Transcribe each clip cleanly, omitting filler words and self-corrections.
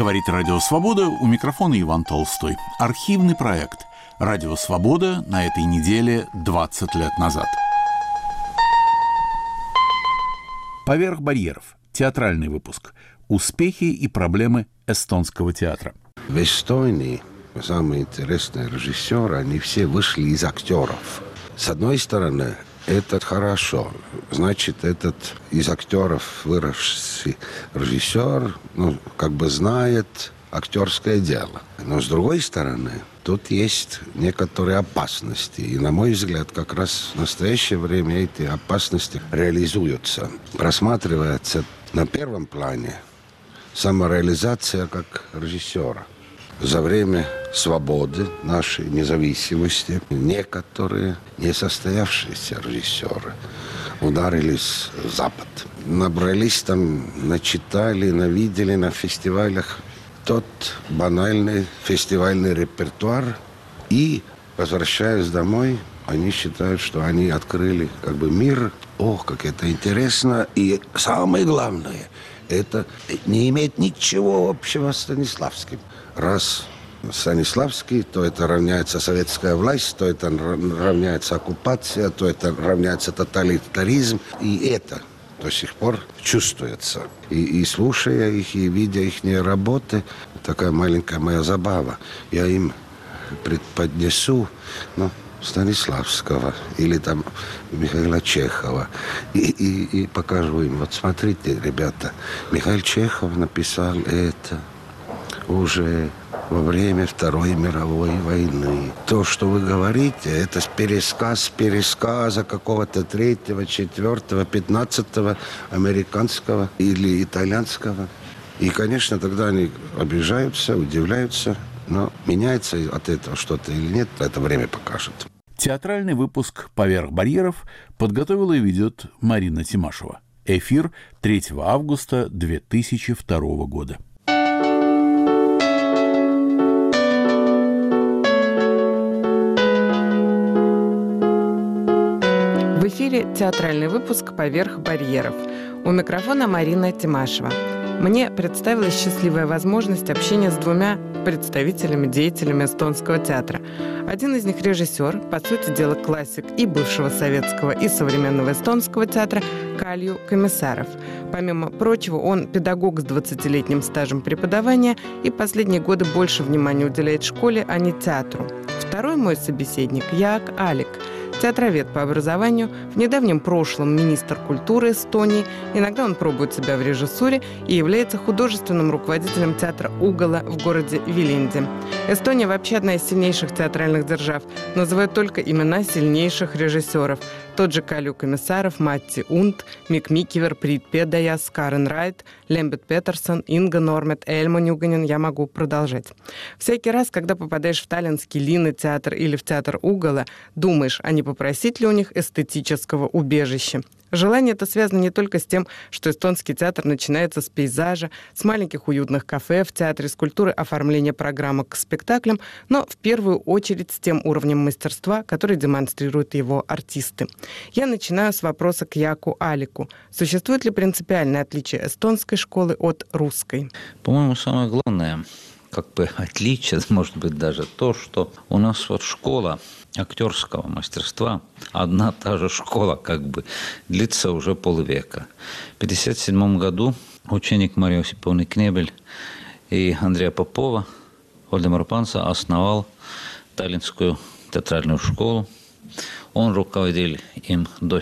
Говорит Радио Свобода, у микрофона Иван Толстой. Архивный проект «Радио Свобода» на этой неделе 20 лет назад. «Поверх барьеров» – театральный выпуск. Успехи и проблемы эстонского театра. В Эстонии самые интересные режиссеры, они все вышли из актеров. С одной стороны, это хорошо. Значит, этот из актеров выросший режиссер, знает актерское дело. Но с другой стороны, тут есть некоторые опасности. И, на мой взгляд, как раз в настоящее время эти опасности реализуются. Просматривается на первом плане самореализация как режиссера. За время свободы, нашей независимости, некоторые несостоявшиеся режиссеры ударились в Запад. Набрались там, начитали, навидели на фестивалях тот банальный фестивальный репертуар. И, возвращаясь домой, они считают, что они открыли мир. Ох, как это интересно. И самое главное, это не имеет ничего общего с Станиславским. Раз Станиславский, то это равняется советская власть, то это равняется оккупация, то это равняется тоталитаризм. И это до сих пор чувствуется. И слушая их, и видя их работы, такая маленькая моя забава. Я им преподнесу Станиславского или там Михаила Чехова и покажу им. Вот смотрите, ребята, Михаил Чехов написал это уже во время Второй мировой войны. То, что вы говорите, это пересказ пересказа какого-то 3-го, 4-го, 15-го американского или итальянского. И, конечно, тогда они обижаются, удивляются. Но меняется от этого что-то или нет, это время покажет. Театральный выпуск «Поверх барьеров» подготовила и ведет Марина Тимашева. Эфир 3 августа 2002 года. В эфире театральный выпуск «Поверх барьеров». У микрофона Марина Тимашева. Мне представилась счастливая возможность общения с двумя представителями, деятелями эстонского театра. Один из них режиссер, по сути дела классик и бывшего советского, и современного эстонского театра Калju Комиссаров. Помимо прочего, он педагог с 20-летним стажем преподавания и последние годы больше внимания уделяет школе, а не театру. Второй мой собеседник – Jaak Alik. Театровед по образованию, в недавнем прошлом министр культуры Эстонии. Иногда он пробует себя в режиссуре и является художественным руководителем театра «Угола» в городе Виленде. Эстония вообще одна из сильнейших театральных держав. Называют только имена сильнейших режиссеров. Тот же Калju Комиссаров, Матти Унт, Мик Микивер, Приит Педаяс, Карен Райт, Лембет Петерсон, Инга Нормет, Эльма Нюганин. Я могу продолжать. Всякий раз, когда попадаешь в таллинский Линный театр или в театр «Угола», думаешь, а не попросить ли у них эстетического убежища. Желание это связано не только с тем, что эстонский театр начинается с пейзажа, с маленьких уютных кафе в театре, с культуры оформления программок к спектаклям, но в первую очередь с тем уровнем мастерства, который демонстрируют его артисты. Я начинаю с вопроса к Jaaku Aliku. Существует ли принципиальное отличие эстонской школы от русской? По-моему, самое главное, отличие, может быть, даже то, что у нас школа актерского мастерства, одна та же школа, длится уже полвека. В 1957 году ученик Марии Осиповны Кнебель и Андрея Попова, Вальдемар Панса, основал Таллинскую театральную школу. Он руководил им до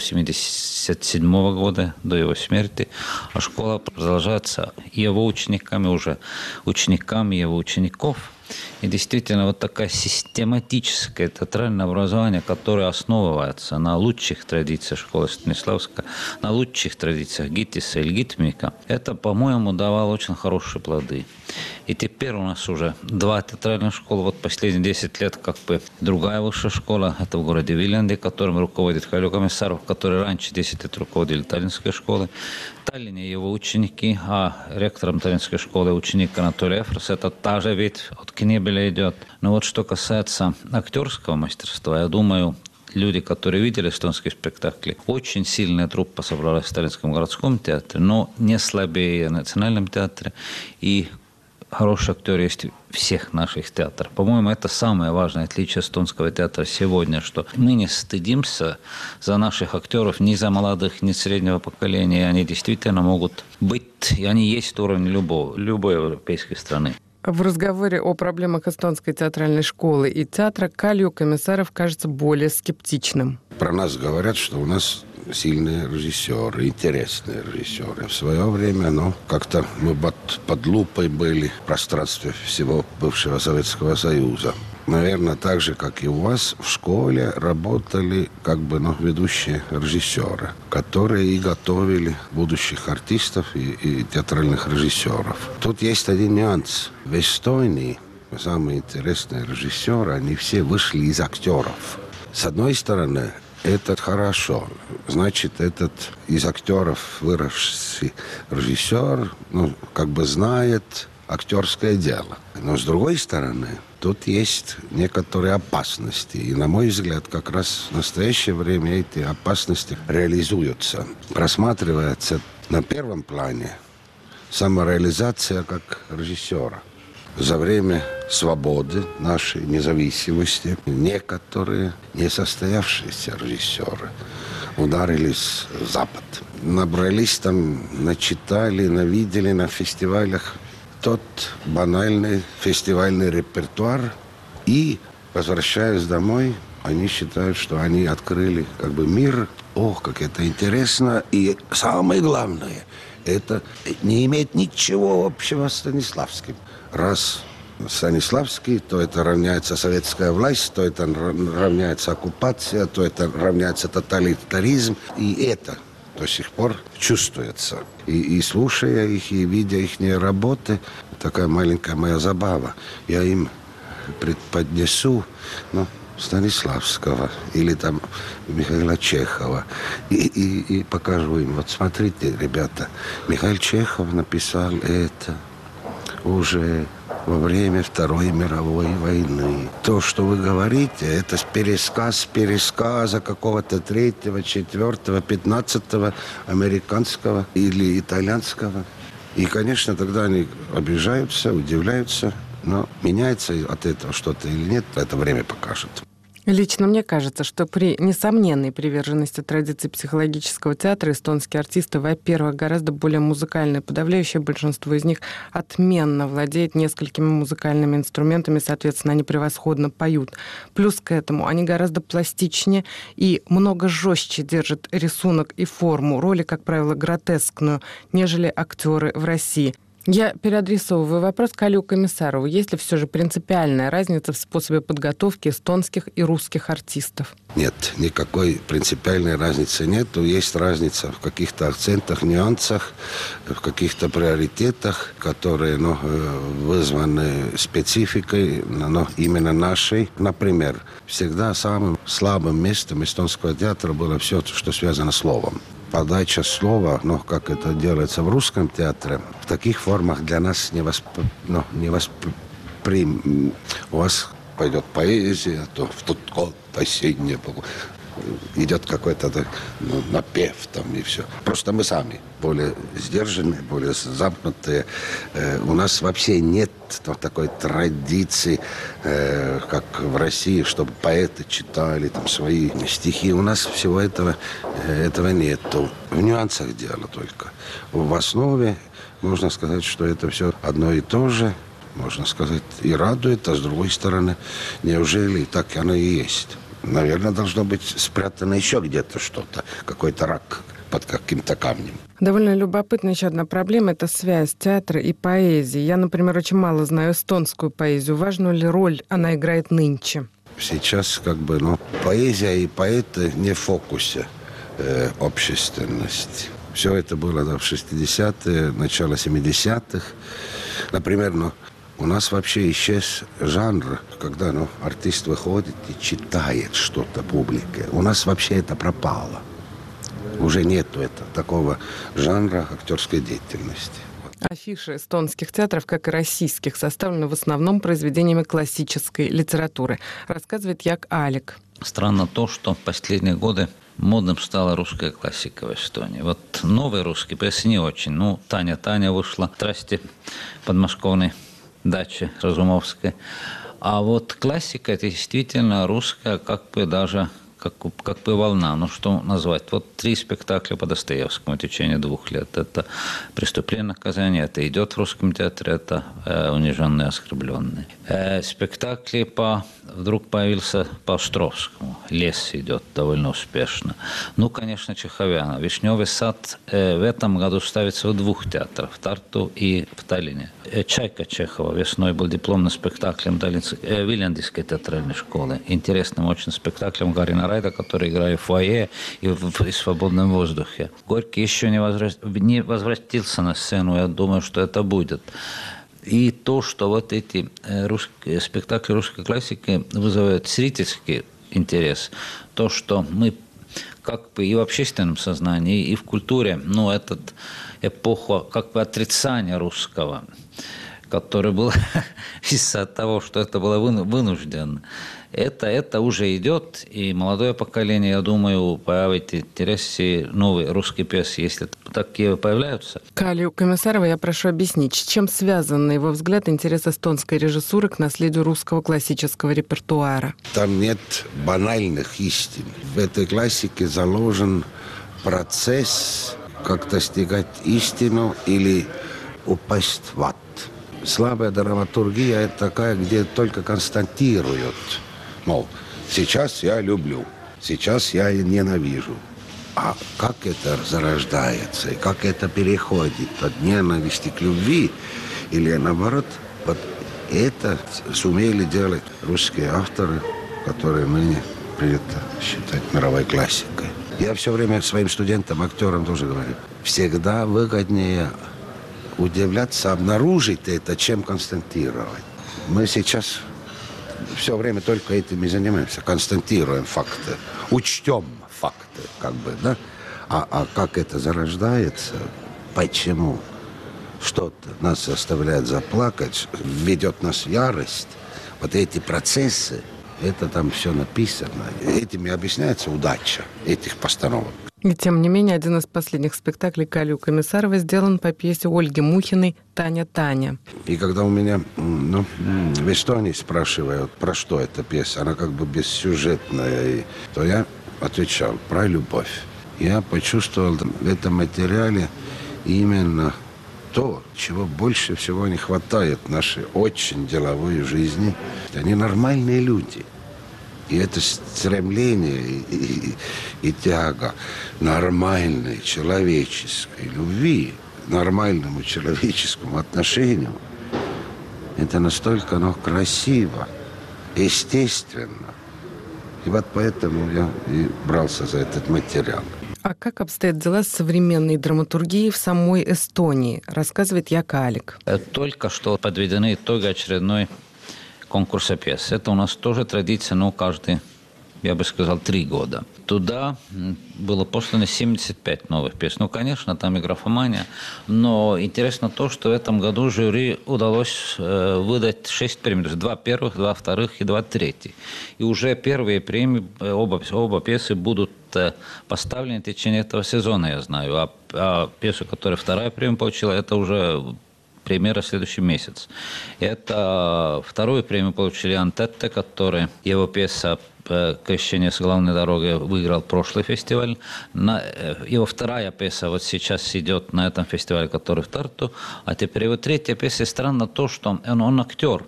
1977 года, до его смерти, а школа продолжается его учениками, уже учениками его учеников. И действительно, такая систематическое театральное образование, которое основывается на лучших традициях школы Станиславска, на лучших традициях Гиттиса и Гитмика, это, по-моему, давало очень хорошие плоды. И теперь у нас уже 2 театральных школы. Последние 10 лет другая высшая школа, это в городе Виленде, которым руководит Калju Комиссаров, который раньше 10 лет руководили Таллинской школой. В Таллине его ученики, а ректором Таллинской школы ученик Анатолий Эфрос, это та же ветвь от Кнебеля идет. Но что касается актерского мастерства, я думаю, люди, которые видели эстонские спектакли, очень сильная труппа собралась в Таллинском городском театре, но не слабее в Национальном театре. И хорошие актеры есть в всех наших театрах. По-моему, это самое важное отличие эстонского театра сегодня, что мы не стыдимся за наших актеров, ни за молодых, ни среднего поколения. Они действительно могут быть, и они есть уровень любой европейской страны. В разговоре о проблемах эстонской театральной школы и театра Калью Комиссаров кажется более скептичным. Про нас говорят, что у нас сильные режиссеры, интересные режиссеры. В свое время, как-то мы под лупой были в пространстве всего бывшего Советского Союза. Наверное, так же, как и у вас, в школе работали ведущие режиссеры, которые и готовили будущих артистов и театральных режиссеров. Тут есть один нюанс. В Эстонии самые интересные режиссеры, они все вышли из актеров. С одной стороны, это хорошо. Значит, этот из актеров выросший режиссер, знает актерское дело. Но с другой стороны, тут есть некоторые опасности. И, на мой взгляд, как раз в настоящее время эти опасности реализуются. Просматривается на первом плане самореализация как режиссера. За время свободы, нашей независимости, некоторые несостоявшиеся режиссеры ударились в Запад. Набрались там, начитали, навидели на фестивалях тот банальный фестивальный репертуар. И, возвращаясь домой, они считают, что они открыли мир. Ох, как это интересно. И самое главное, это не имеет ничего общего с Станиславским. Раз Станиславский, то это равняется советская власть, то это равняется оккупация, то это равняется тоталитаризм. И это до сих пор чувствуется. И слушая их, и видя их работы, такая маленькая моя забава. Я им преподнесу Станиславского или там Михаила Чехова и покажу им. Вот смотрите, ребята, Михаил Чехов написал это уже во время Второй мировой войны. То, что вы говорите, это пересказ пересказа какого-то 3-го, 4-го, 15-го американского или итальянского. И, конечно, тогда они обижаются, удивляются. Но меняется от этого что-то или нет, это время покажет. Лично мне кажется, что при несомненной приверженности традиций психологического театра эстонские артисты, во-первых, гораздо более музыкальные. Подавляющее большинство из них отменно владеет несколькими музыкальными инструментами, соответственно, они превосходно поют. Плюс к этому они гораздо пластичнее и много жестче держат рисунок и форму, роли, как правило, гротескную, нежели актеры в России. Я переадресовываю вопрос Калью Комиссарову. Есть ли все же принципиальная разница в способе подготовки эстонских и русских артистов? Нет, никакой принципиальной разницы нет. Есть разница в каких-то акцентах, нюансах, в каких-то приоритетах, которые вызваны спецификой, но именно нашей. Например, всегда самым слабым местом эстонского театра было все, что связано с словом. Подача слова, как это делается в русском театре, в таких формах для нас не воспринято. У вас пойдет поэзия, то в тот год осенний идет какой-то напев там и все. Просто мы сами более сдержанные, более замкнутые. У нас вообще нет такой традиции, как в России, чтобы поэты читали там свои стихи. У нас всего этого нету. В нюансах дело только. В основе можно сказать, что это все одно и то же. Можно сказать, и радует, а с другой стороны, неужели так оно и есть? Наверное, должно быть спрятано еще где-то что-то, какой-то рак под каким-то камнем. Довольно любопытная еще одна проблема – это связь театра и поэзии. Я, например, очень мало знаю эстонскую поэзию. Важную ли роль она играет нынче? Сейчас поэзия и поэты не в фокусе общественности. Все это было в 60-е, начало 70-х. Например, у нас вообще исчез жанр, когда артист выходит и читает что-то публике. У нас вообще это пропало. Уже нету такого жанра актерской деятельности. Афиши эстонских театров, как и российских, составлены в основном произведениями классической литературы, рассказывает Як Алик. Странно то, что в последние годы модным стала русская классика в Эстонии. Вот новый русский пьесы не очень. Таня вышла. Здрасте, подмосковный даче Разумовской. А вот классика – это действительно русская, как бы даже как бы волна. Ну, что назвать? Вот 3 спектакля по Достоевскому в течение 2 лет. Это «Преступление, наказание», это «Идет» в Русском театре, это «Униженные, оскорбленные». Спектакли вдруг появился по Островскому. «Лес» идет довольно успешно. Ну, конечно, Чеховяна. «Вишневый сад» в этом году ставится в 2 театрах, в Тарту и в Таллине. «Чайка» Чехова весной был дипломным спектаклем Виляндийской театральной школы. Интересным очень спектаклем Гарина Райда, который играет в фойе и в свободном воздухе. Горький еще не возвратился на сцену, я думаю, что это будет. И то, что вот эти спектакли русской классики вызывают зрительский интерес, то, что мы как бы и в общественном сознании, и в культуре, ну, этот эпоха как бы отрицания русского, который был из-за того, что это было вынуждено. Это уже идет, и молодое поколение, я думаю, появится интерес и новые русские пьесы, если такие появляются. Калию Комиссарова я прошу объяснить, с чем связан, на его взгляд, интерес эстонской режиссуры к наследию русского классического репертуара? Там нет банальных истин. В этой классике заложен процесс, как достигать истину или упасть в ад. Слабая драматургия – это такая, где только констатируют. Мол, сейчас я люблю, сейчас я ненавижу. А как это зарождается, и как это переходит от ненависти к любви, или наоборот, вот это сумели делать русские авторы, которые ныне принято считать мировой классикой. Я все время своим студентам, актерам тоже говорю, всегда выгоднее удивляться, обнаружить это, чем констатировать. Мы сейчас все время только этим и занимаемся. Констатируем факты, учтем факты, как бы, да? А как это зарождается, почему что-то нас заставляет заплакать, ведет нас в ярость, вот эти процессы, это там все написано. Этим и объясняется удача этих постановок. И тем не менее, один из последних спектаклей Калии Комиссаровой сделан по пьесе Ольги Мухиной «Таня, Таня». И когда у меня в Эстонии спрашивают, про что эта пьеса, она как бы бессюжетная, то я отвечал про любовь. Я почувствовал в этом материале именно то, чего больше всего не хватает в нашей очень деловой жизни. Они нормальные люди. И это стремление и тяга нормальной человеческой любви, нормальному человеческому отношению, это настолько красиво, естественно. И вот поэтому я и брался за этот материал. А как обстоят дела с современной драматургией в самой Эстонии, рассказывает Яка Алик. Только что подведены итоги очередной конкурса пьес. Это у нас тоже традиция, но каждый, я бы сказал, 3 года. Туда было послано 75 новых пьес. Ну, конечно, там и графомания, но интересно то, что в этом году жюри удалось выдать 6 премий. 2 первых, 2 вторых и 2 третьих. И уже первые премии, оба пьесы будут поставлены в течение этого сезона, я знаю. А пьесу, которая 2-я премия получила, это уже премьера в следующий месяц. Это 2-ю премию получили Антетте, который его пьеса «Крещение с главной дороги» выиграл прошлый фестиваль. Его 2-я пьеса вот сейчас идет на этом фестивале, который в Тарту. А теперь его 3-я пьеса. Странно то, что он актер.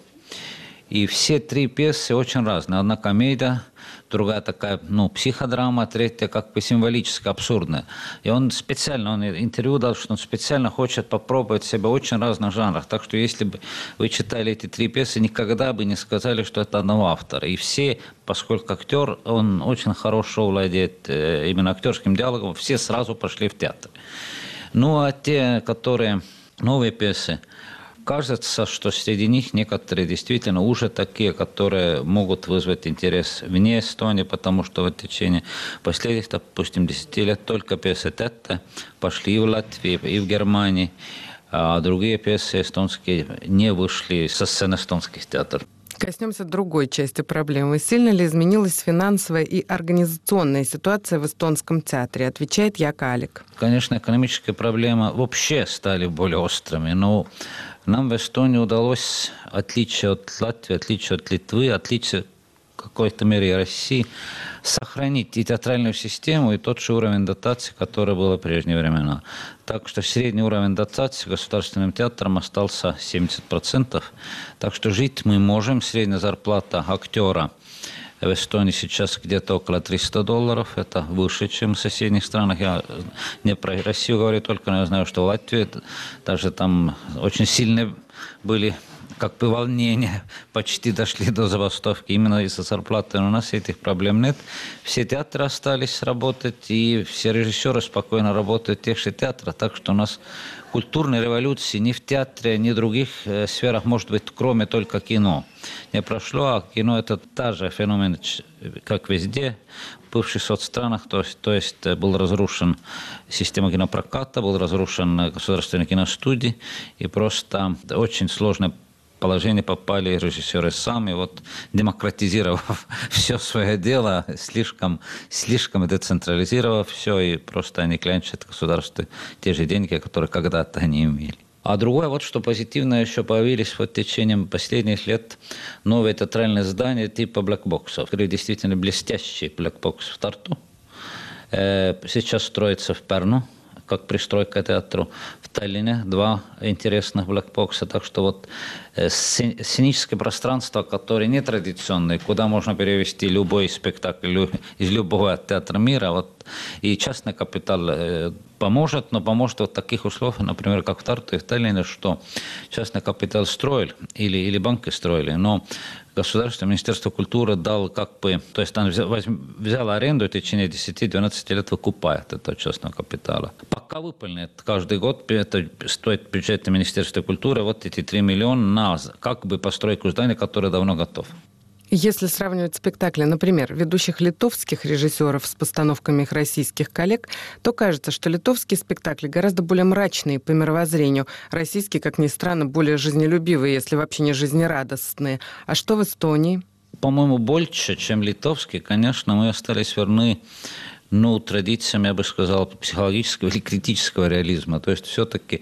И все 3 пьесы очень разные. Одна комедия, другая такая, психодрама, 3-я как бы символическая, абсурдная. И он интервью дал, что он специально хочет попробовать себя в очень разных жанрах. Так что если бы вы читали эти 3 пьесы, никогда бы не сказали, что это одного автора. И все, поскольку актер, он очень хорошо владеет именно актерским диалогом, все сразу пошли в театр. Ну, а те, которые новые пьесы, кажется, что среди них некоторые действительно уже такие, которые могут вызвать интерес вне Эстонии, потому что в течение последних, допустим, 10 лет только пьесы Тетте пошли и в Латвии, и в Германии, а другие пьесы эстонские не вышли со сцены эстонских театров. Коснемся другой части проблемы. Сильно ли изменилась финансовая и организационная ситуация в эстонском театре? Отвечает Яка Алик. Конечно, экономические проблемы вообще стали более острыми, но нам в Эстонии удалось, отличие от Латвии, отличие от Литвы, отличие в какой-то мере и России, сохранить и театральную систему, и тот же уровень дотации, который был в прежние времена. Так что средний уровень дотации государственным театрам остался 70%. Так что жить мы можем. Средняя зарплата актера в Эстонии сейчас где-то около $300. Это выше, чем в соседних странах. Я не про Россию говорю только, но я знаю, что в Латвии даже там очень сильные были как бы волнения, почти дошли до забастовки. Именно из-за зарплаты у нас этих проблем нет. Все театры остались работать, и все режиссеры спокойно работают в тех же театрах. Так что у нас культурной революции ни в театре, ни в других сферах, может быть, кроме только кино, не прошло. А кино – это та же феномен, как везде, в бывших соцстранах. То есть был разрушен система кинопроката, был разрушен государственный киностудий, и просто очень сложно положение попали режиссеры сами, вот демократизировав все свое дело, слишком децентрализировав все, и просто они клянчат государству те же деньги, которые когда-то они имели. А другое, вот что позитивно еще появились в течение последних лет новые театральные здания типа блэкбоксов. Действительно блестящий блэкбокс в Тарту. Сейчас строится в Перну, как пристройка к театру. В Таллине 2 интересных блэкбокса. Так что вот сценическое пространство, которое нетрадиционное, куда можно перевести любой спектакль из любого театра мира, вот, и частный капитал поможет, но поможет вот в таких условиях, например, как в Тарту и в Таллине, что частный капитал строили или банки строили, но государство, Министерство культуры дал как бы, то есть он взял аренду и в течение 10-12 лет выкупает этого частного капитала. Пока выполнит каждый год, это стоит бюджет Министерства культуры, вот эти 3 миллиона на как бы постройку здания, которое давно готов. Если сравнивать спектакли, например, ведущих литовских режиссеров с постановками их российских коллег, то кажется, что литовские спектакли гораздо более мрачные по мировоззрению, российские, как ни странно, более жизнелюбивые, если вообще не жизнерадостные. А что в Эстонии? По-моему, больше, чем литовские. Конечно, мы остались верны традициям, я бы сказал, психологического или критического реализма. То есть все-таки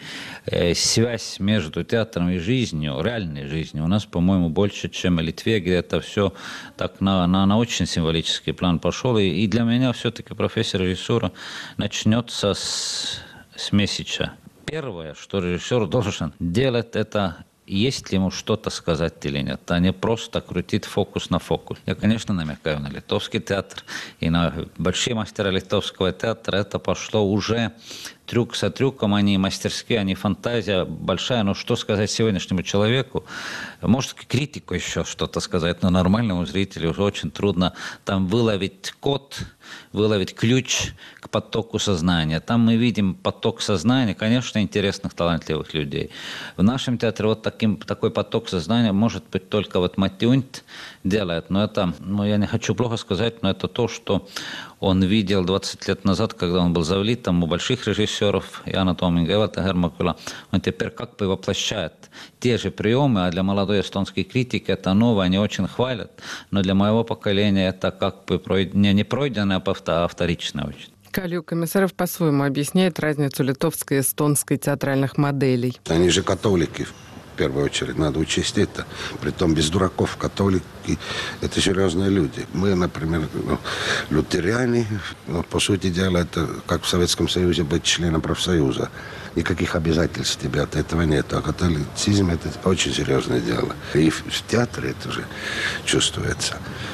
связь между театром и жизнью, реальной жизнью, у нас, по-моему, больше, чем в Литве, где это все так на очень символический план пошел. И для меня все-таки профессия режиссура начнется с месяча. Первое, что режиссер должен делать, это есть ли ему что-то сказать или нет, а не просто крутить фокус на фокус. Я, конечно, намекаю на литовский театр и на большие мастера литовского театра. Это пошло уже трюк за трюком, они мастерские, они фантазия большая. Но что сказать сегодняшнему человеку? Может, критику еще что-то сказать, но нормальному зрителю уже очень трудно там выловить код, выловить ключ к потоку сознания. Там мы видим поток сознания, конечно, интересных, талантливых людей. В нашем театре вот такой поток сознания может быть только вот Матюнт делает. Но это, я не хочу плохо сказать, но это то, что он видел 20 лет назад, когда он был завлитом у больших режиссеров Яна Томинга и Evata Hermaküla. Он теперь как бы воплощает те же приемы, а для молодой эстонской критики это новое, они очень хвалят. Но для моего поколения это как бы не пройденное, а вторичное очень. Калю Комиссаров по-своему объясняет разницу литовской и эстонской театральных моделей. Они же католики. В первую очередь надо учесть это. Притом без дураков. Католики – это серьезные люди. Мы, например, лютеране, по сути дела, это как в Советском Союзе быть членом профсоюза. Никаких обязательств тебе от этого нет. А католицизм – это очень серьезное дело. И в театре это же чувствуется.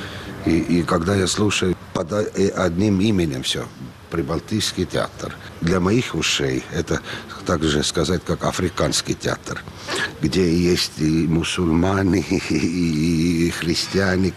И когда я слушаю под одним именем все, Прибалтийский театр. Для моих ушей это так же сказать, как африканский театр, где есть и мусульмане, и христиане,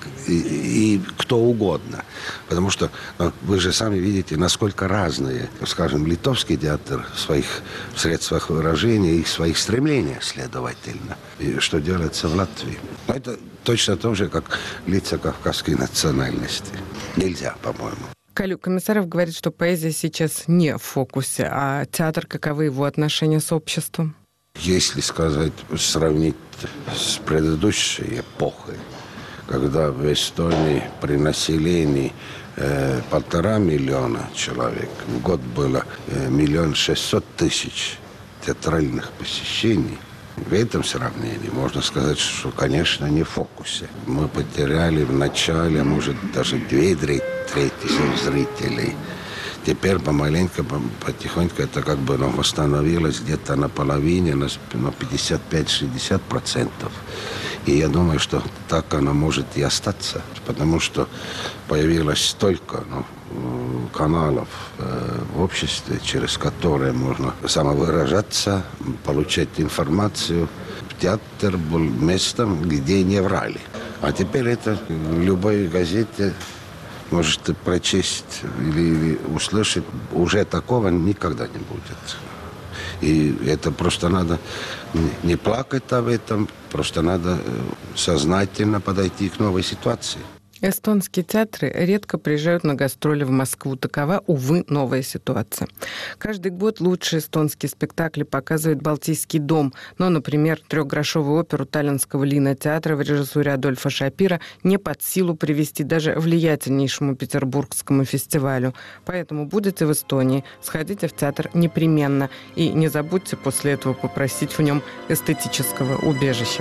и кто угодно. Потому что вы же сами видите, насколько разные, скажем, литовский театр в своих средствах выражения и в своих стремлениях, следовательно, и что делается в Латвии. Это точно то же, как лица кавказской национальности. Нельзя, по-моему. Калю Комиссаров говорит, что поэзия сейчас не в фокусе, а театр, каковы его отношения с обществом? Если сказать, сравнить с предыдущей эпохой, когда в Эстонии при населении 1,5 миллиона человек, в год было 1 600 000 театральных посещений, в этом сравнении можно сказать, что, конечно, не в фокусе. Мы потеряли в начале, может, даже 2/3 зрителей. Теперь помаленьку, потихоньку это как бы восстановилось где-то на половине, на 55-60%. И я думаю, что так оно может и остаться, потому что появилось столько каналов в обществе, через которые можно самовыражаться, получать информацию. Театр был местом, где не врали. А теперь это в любой газете можешь ты прочесть или услышать, уже такого никогда не будет. И это просто надо не плакать об этом, просто надо сознательно подойти к новой ситуации. Эстонские театры редко приезжают на гастроли в Москву. Такова, увы, новая ситуация. Каждый год лучшие эстонские спектакли показывает Балтийский дом. Но, например, 3-грошовую оперу Таллинского Лино-театра в режиссуре Адольфа Шапира не под силу привести даже влиятельнейшему петербургскому фестивалю. Поэтому будете в Эстонии, сходите в театр непременно. И не забудьте после этого попросить в нем эстетического убежища.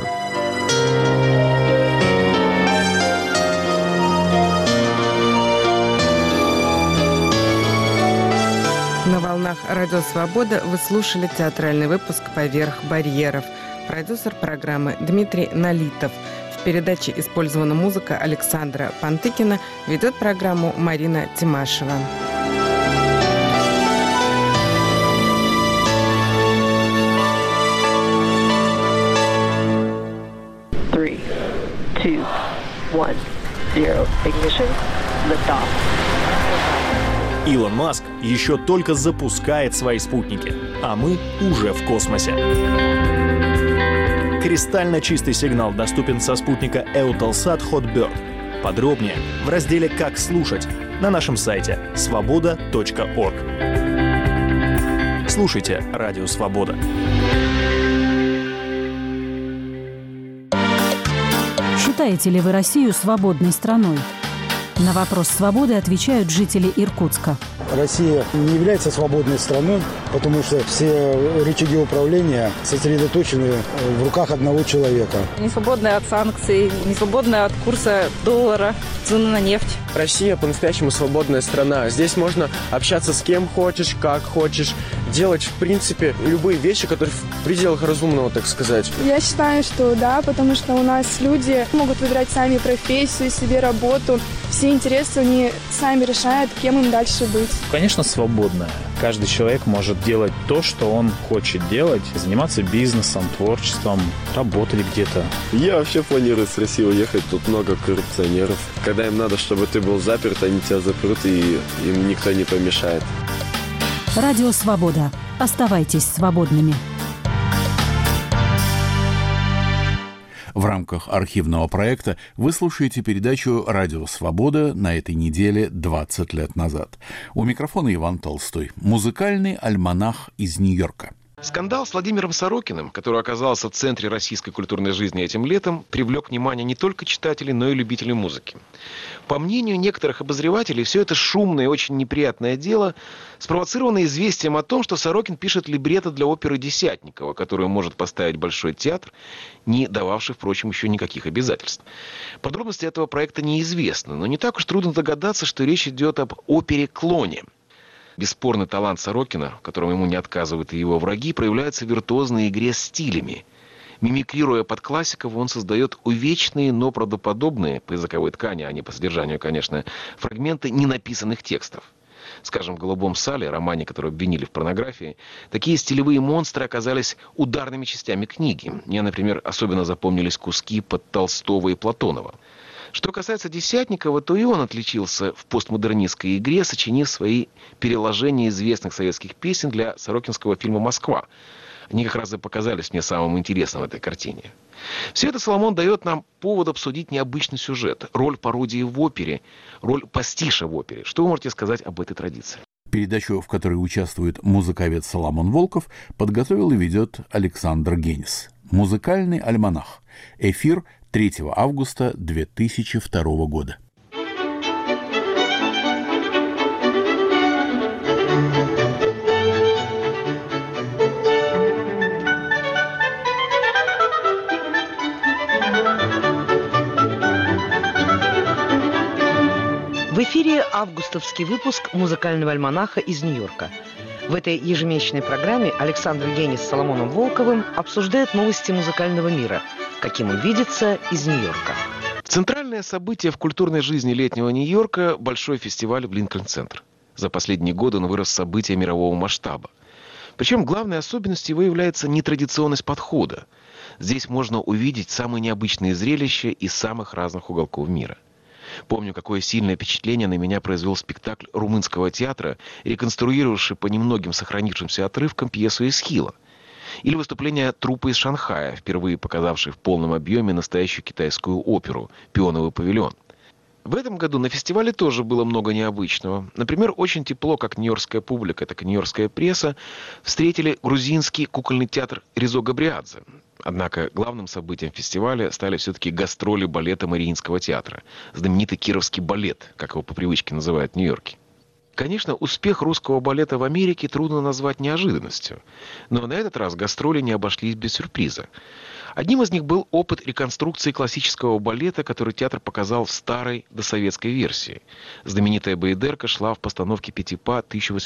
На волнах Радио Свобода вы слушали театральный выпуск «Поверх барьеров». Продюсер программы Дмитрий Налитов. В передаче использована музыка Александра Пантыкина. Ведет программу Марина Тимашева. Three, two, one, zero. Ignition. Liftoff. Илон Маск еще только запускает свои спутники, а мы уже в космосе. Кристально чистый сигнал доступен со спутника Eutelsat Hotbird. Подробнее в разделе «Как слушать» на нашем сайте svoboda.org. Слушайте Радио Свобода. Считаете ли вы Россию свободной страной? На вопрос свободы отвечают жители Иркутска. Россия не является свободной страной, потому что все рычаги управления сосредоточены в руках одного человека. Не свободная от санкций, не свободная от курса доллара, цены на нефть. Россия по-настоящему свободная страна. Здесь можно общаться с кем хочешь, как хочешь, делать, в принципе, любые вещи, которые в пределах разумного, так сказать. Я считаю, что да, потому что у нас люди могут выбирать сами профессию, себе работу. Все интересы они сами решают, кем им дальше быть. Конечно, свободная. Каждый человек может делать то, что он хочет делать, заниматься бизнесом, творчеством, работать где-то. Я вообще планирую с России уехать, тут много коррупционеров. Когда им надо, чтобы ты был заперт, они тебя запрут, и им никто не помешает. Радио Свобода. Оставайтесь свободными. В рамках архивного проекта вы слушаете передачу «Радио Свобода» на этой неделе 20 лет назад. У микрофона Иван Толстой. Музыкальный альманах из Нью-Йорка. Скандал с Владимиром Сорокиным, который оказался в центре российской культурной жизни этим летом, привлек внимание не только читателей, но и любителей музыки. По мнению некоторых обозревателей, все это шумное и очень неприятное дело спровоцировано известием о том, что Сорокин пишет либретто для оперы Десятникова, которую может поставить Большой театр, не дававший, впрочем, еще никаких обязательств. Подробности этого проекта неизвестны, но не так уж трудно догадаться, что речь идет об опере «Клоне». Бесспорный талант Сорокина, в котором ему не отказывают и его враги, проявляется в виртуозной игре стилями. Мимикрируя под классиков, он создает увечные, но правдоподобные, по языковой ткани, а не по содержанию, конечно, фрагменты ненаписанных текстов. Скажем, в «Голубом сале», романе, который обвинили в порнографии, такие стилевые монстры оказались ударными частями книги. Мне, например, особенно запомнились куски под Толстого и Платонова. Что касается Десятникова, то и он отличился в постмодернистской игре, сочинив свои переложения известных советских песен для сорокинского фильма «Москва». Они как раз и показались мне самым интересным в этой картине. Все это Соломон дает нам повод обсудить необычный сюжет, роль пародии в опере, роль пастиша в опере. Что вы можете сказать об этой традиции? Передачу, в которой участвует музыковед Соломон Волков, подготовил и ведет Александр Генис. Музыкальный альманах. Эфир 3 августа 2002 года. В эфире августовский выпуск музыкального альманаха из Нью-Йорка. В этой ежемесячной программе Александр Генис с Соломоном Волковым обсуждают новости музыкального мира, каким он видится из Нью-Йорка. Центральное событие в культурной жизни летнего Нью-Йорка – большой фестиваль в Линкольн-центр. За последние годы он вырос в событие мирового масштаба. Причем главной особенностью его является нетрадиционность подхода. Здесь можно увидеть самые необычные зрелища из самых разных уголков мира. Помню, какое сильное впечатление на меня произвел спектакль румынского театра, реконструировавший по немногим сохранившимся отрывкам пьесу Эсхила. Или выступление труппы из Шанхая, впервые показавшей в полном объеме настоящую китайскую оперу «Пионовый павильон». В этом году на фестивале тоже было много необычного. Например, очень тепло как нью-йоркская публика, так и нью-йоркская пресса встретили грузинский кукольный театр Резо Габриадзе. Однако главным событием фестиваля стали все-таки гастроли балета Мариинского театра. Знаменитый кировский балет, как его по привычке называют в Нью-Йорке. Конечно, успех русского балета в Америке трудно назвать неожиданностью. Но на этот раз гастроли не обошлись без сюрприза. Одним из них был опыт реконструкции классического балета, который театр показал в старой досоветской версии. Знаменитая «Баядерка» шла в постановке Петипа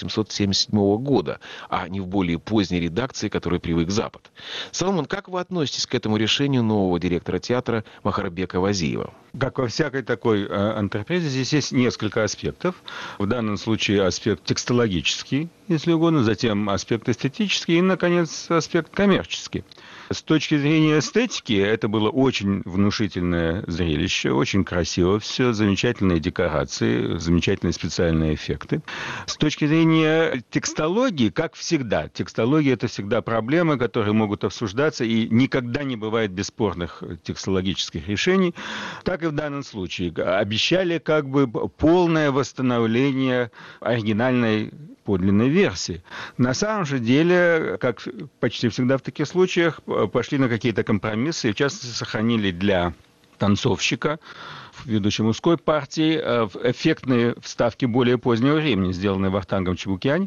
1877 года, а не в более поздней редакции, к которой привык Запад. Соломон, как вы относитесь к этому решению нового директора театра Махарбека Вазиева? Как во всякой такой антрепрезе, здесь есть несколько аспектов. В данном случае аспект текстологический, если угодно, затем аспект эстетический и, наконец, аспект коммерческий. С точки зрения эстетики, это было очень внушительное зрелище, очень красиво все, замечательные декорации, замечательные специальные эффекты. С точки зрения текстологии, как всегда, текстология – это всегда проблемы, которые могут обсуждаться, и никогда не бывает бесспорных текстологических решений. Так и в данном случае. Обещали как бы полное восстановление оригинальной подлинной версии. На самом же деле, как почти всегда в таких случаях, пошли на какие-то компромиссы, и в частности сохранили для танцовщика в ведущей мужской партии эффектные вставки более позднего времени, сделанные Вахтангом Чебукиань,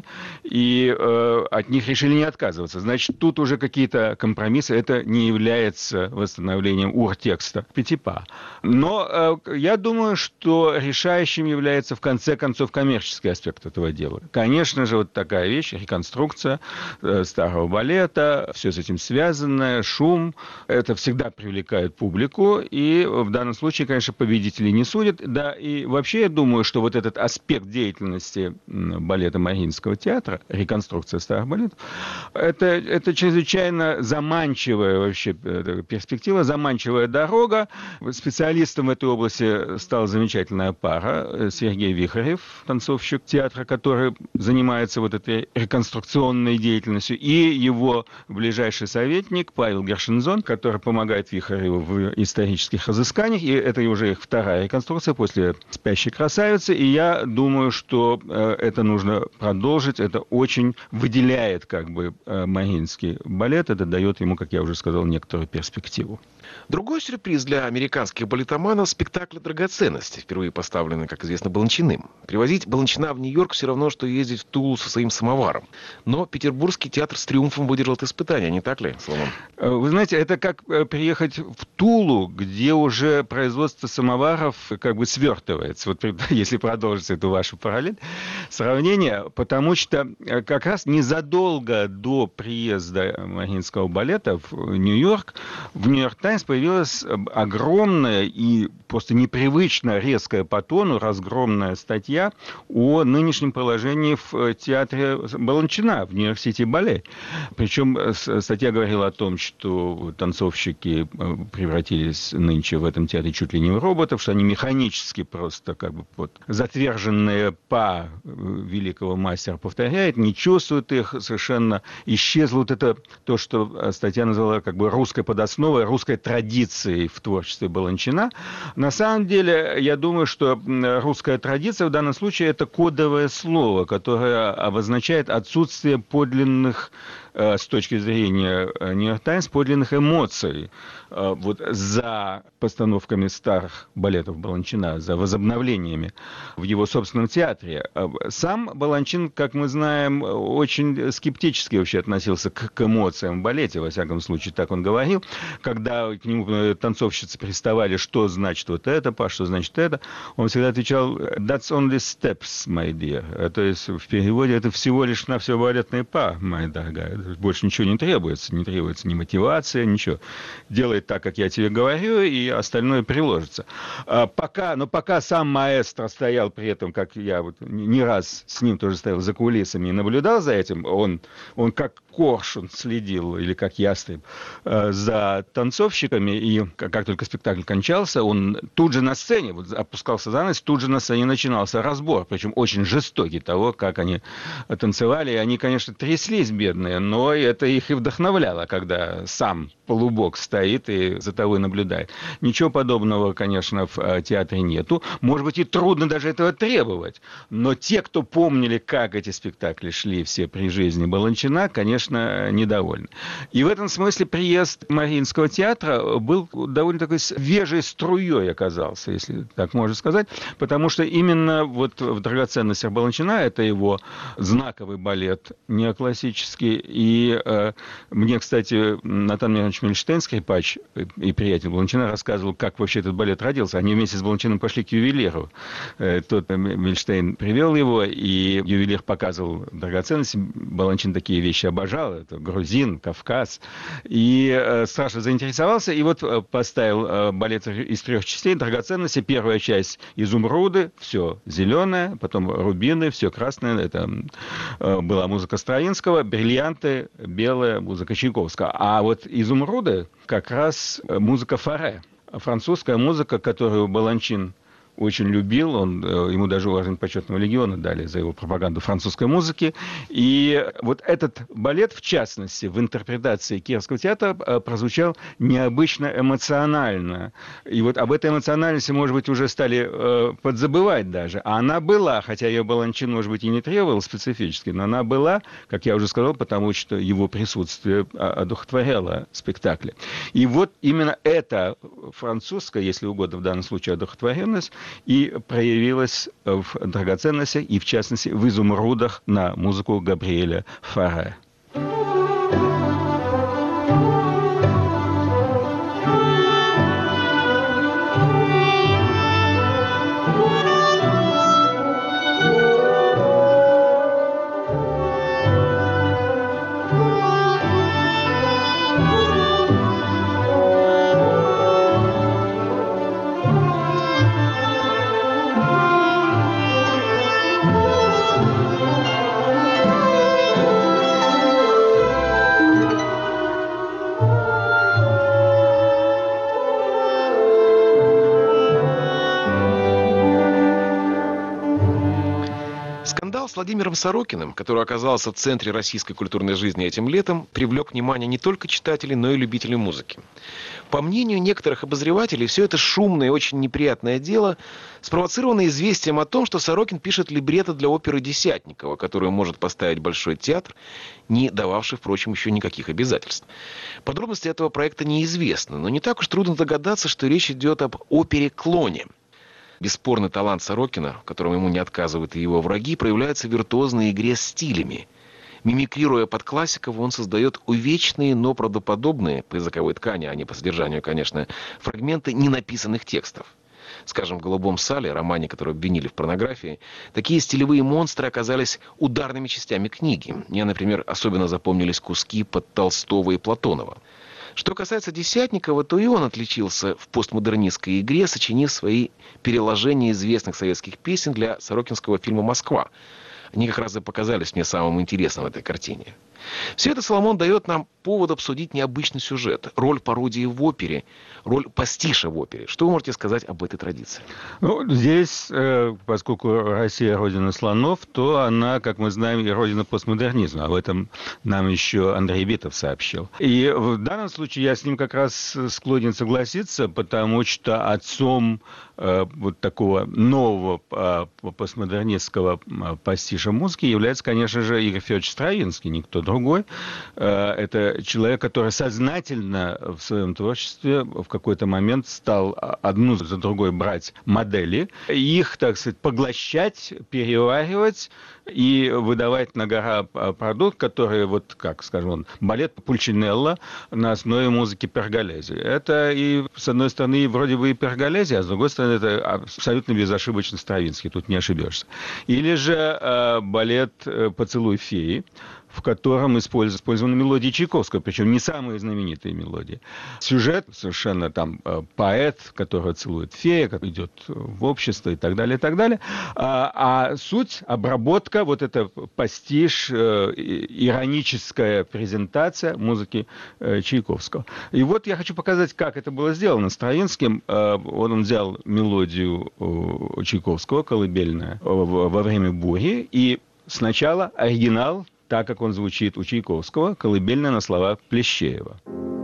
и от них решили не отказываться. Значит, тут уже какие-то компромиссы, это не является восстановлением уртекста Петипа. Но я думаю, что решающим является в конце концов коммерческий аспект этого дела. Конечно же, вот такая вещь, реконструкция старого балета, все с этим связанное, шум, это всегда привлекает публику, и в данном случае, конечно, победителей не судят. Да, и вообще я думаю, что вот этот аспект деятельности балета Мариинского театра, реконструкция старых балетов, это чрезвычайно заманчивая вообще перспектива, заманчивая дорога. Специалистом в этой области стала замечательная пара. Сергей Вихарев, танцовщик театра, который занимается вот этой реконструкционной деятельностью, и его ближайший советник Павел Гершинзон, который помогает Вихареву в исторических разысканиях, и это уже их вторая реконструкция после «Спящей красавицы», и я думаю, что это нужно продолжить, это очень выделяет как бы Мариинский балет, это дает ему, как я уже сказал, некоторую перспективу. Другой сюрприз для американских балетоманов – спектакль «Драгоценности», впервые поставленный, как известно, Баланчиным. Привозить Баланчина в Нью-Йорк все равно, что ездить в Тулу со своим самоваром. Но петербургский театр с триумфом выдержал это испытание, не так ли, Соломон? Вы знаете, это как приехать в Тулу, где уже производство самоваров как бы свертывается. Вот если продолжить эту вашу параллель, сравнение, потому что как раз незадолго до приезда Мариинского балета в Нью-Йорк, в «Нью-Йорк Таймс» появилась огромная и просто непривычно резкая по тону, разгромная статья о нынешнем положении в театре Баланчина, в Нью-Йорк-Сити Балет. Причем статья говорила о том, что танцовщики превратились нынче нынче в этом театре чуть ли не роботов, что они механически просто как бы вот затверженные па великого мастера повторяют, не чувствуют их, совершенно исчезло вот это, то, что статья назвала как бы русской подосновой, русской традицией в творчестве Баланчина. На самом деле, я думаю, что русская традиция в данном случае это кодовое слово, которое обозначает отсутствие подлинных, с точки зрения «Нью-Йорк Таймс», подлинных эмоций вот за постановками старых балетов Баланчина, за возобновлениями в его собственном театре. Сам Баланчин, как мы знаем, очень скептически вообще относился к эмоциям в балете, во всяком случае, так он говорил. Когда к нему танцовщицы приставали, что значит вот это, па, что значит это, он всегда отвечал «That's only steps, my dear». То есть в переводе это всего лишь навсего балетные па, моя дорогая. Больше ничего не требуется ни мотивация, ничего. Делай так, как я тебе говорю, и остальное приложится. Пока сам маэстро стоял при этом, как я вот не раз с ним тоже стоял за кулисами и наблюдал за этим, он как коршун следил, или как ястреб, за танцовщиками, и как только спектакль кончался, он тут же на сцене, вот опускался занавес, тут же на сцене начинался разбор, причем очень жестокий того, как они танцевали, и они, конечно, тряслись, бедные, но это их и вдохновляло, когда сам полубог стоит и за тобой наблюдает. Ничего подобного, конечно, в театре нету. Может быть, и трудно даже этого требовать. Но те, кто помнили, как эти спектакли шли все при жизни Баланчина, конечно, недовольны. И в этом смысле приезд Мариинского театра был довольно такой свежей струей оказался, если так можно сказать, потому что именно вот в драгоценностях Баланчина, это его знаковый балет неоклассический, и мне, кстати, Натан Миронович Мильштейн, скрипач и приятель Баланчина, рассказывал, как вообще этот балет родился. Они вместе с Баланчиным пошли к ювелиру. Тот Мильштейн привел его, и ювелир показывал драгоценности. Баланчин такие вещи обожал. Это грузин, Кавказ. И страшно заинтересовался, и вот поставил балет из 3 частей. Драгоценности. Первая часть изумруды, все зеленое, потом рубины, все красное. Это была музыка Стравинского, бриллианты, белая музыка Чайковского. А вот изумруды как раз музыка Фаре, французская музыка, которую Баланчин очень любил, ему даже орден почетного легиона дали за его пропаганду французской музыки. И вот этот балет, в частности, в интерпретации Киевского театра прозвучал необычно эмоционально. И вот об этой эмоциональности, может быть, уже стали подзабывать даже. А она была, хотя ее Баланчин, может быть, и не требовал специфически, но она была, как я уже сказал, потому что его присутствие одухотворяло спектакли. И вот именно эта французская, если угодно в данном случае, одухотворенность и проявилась в драгоценностях, и в частности в изумрудах на музыку Габриэля Фаре. С Владимиром Сорокиным, который оказался в центре российской культурной жизни этим летом, привлек внимание не только читателей, но и любителей музыки. По мнению некоторых обозревателей, все это шумное и очень неприятное дело спровоцировано известием о том, что Сорокин пишет либретто для оперы Десятникова, которую может поставить Большой театр, не дававший, впрочем, еще никаких обязательств. Подробности этого проекта неизвестны, но не так уж трудно догадаться, что речь идет об опере «Клоне». Бесспорный талант Сорокина, в котором ему не отказывают и его враги, проявляется в виртуозной игре стилями. Мимикрируя под классиков, он создает увечные, но правдоподобные, по языковой ткани, а не по содержанию, конечно, фрагменты ненаписанных текстов. Скажем, в «Голубом сале», романе, который обвинили в порнографии, такие стилевые монстры оказались ударными частями книги. Мне, например, особенно запомнились куски под Толстого и Платонова. Что касается Десятникова, то и он отличился в постмодернистской игре, сочинив свои переложения известных советских песен для сорокинского фильма «Москва». Они как раз и показались мне самым интересным в этой картине. Все это Соломон дает нам повод обсудить необычный сюжет, роль пародии в опере, роль пастиша в опере. Что вы можете сказать об этой традиции? Ну, здесь, поскольку Россия родина слонов, то она, как мы знаем, и родина постмодернизма. Об этом нам еще Андрей Витов сообщил. И в данном случае я с ним как раз склонен согласиться, потому что отцом вот такого нового постмодернистского пастиша музыки является, конечно же, Игорь Федорович Стравинский, никто другой. Это человек, который сознательно в своем творчестве в какой-то момент стал одну за другой брать модели, их, так сказать, поглощать, переваривать и выдавать на гора продукт, который, вот как, скажем, балет Пульчинелло на основе музыки Перголези. Это и, с одной стороны, вроде бы и Перголези, а с другой стороны, это абсолютно безошибочно Стравинский, тут не ошибешься. Или же балет «Поцелуй феи», в котором использованы мелодии Чайковского, причем не самые знаменитые мелодии. Сюжет совершенно там поэт, которого целует фея, как идет в общество и так далее, и так далее. А суть, обработка, вот это пастиш, ироническая презентация музыки Чайковского. И вот я хочу показать, как это было сделано Стравинским. Он взял мелодию Чайковского, колыбельная, во время бури, и сначала оригинал, так как он звучит у Чайковского, колыбельная на слова Плещеева.